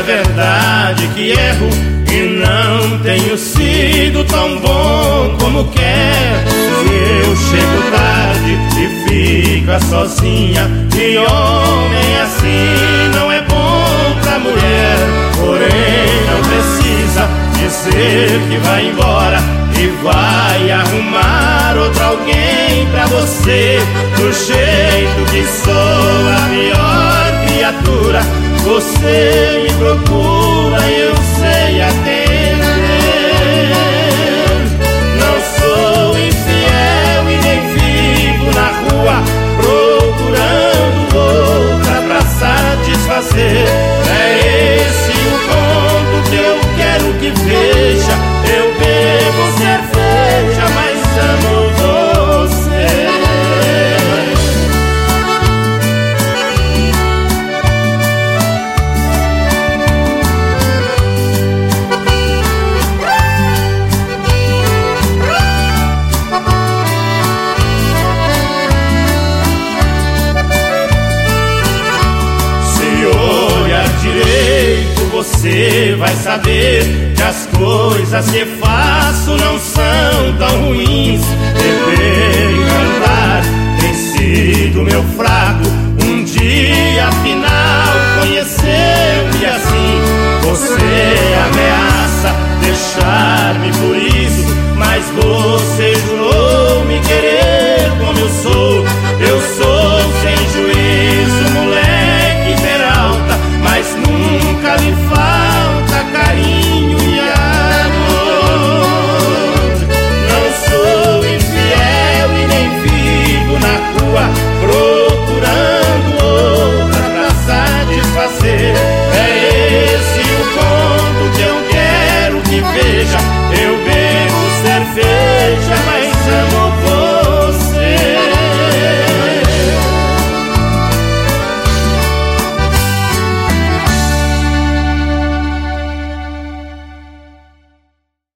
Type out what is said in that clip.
verdade que erro e não tenho sido tão bom como quero. Se eu chego tarde e fica sozinha, e homem assim não é bom pra mulher. Porém não precisa dizer que vai embora e vai arrumar outro alguém pra você. Do jeito que sou a pior criatura, você me procura e eu sei atender. Não sou infiel e nem vivo na rua procurando outra pra satisfazer. É esse o ponto que eu quero que veja. Eu bebo cerveja, mas amo você. Você vai saber que as coisas que faço não são tão ruins.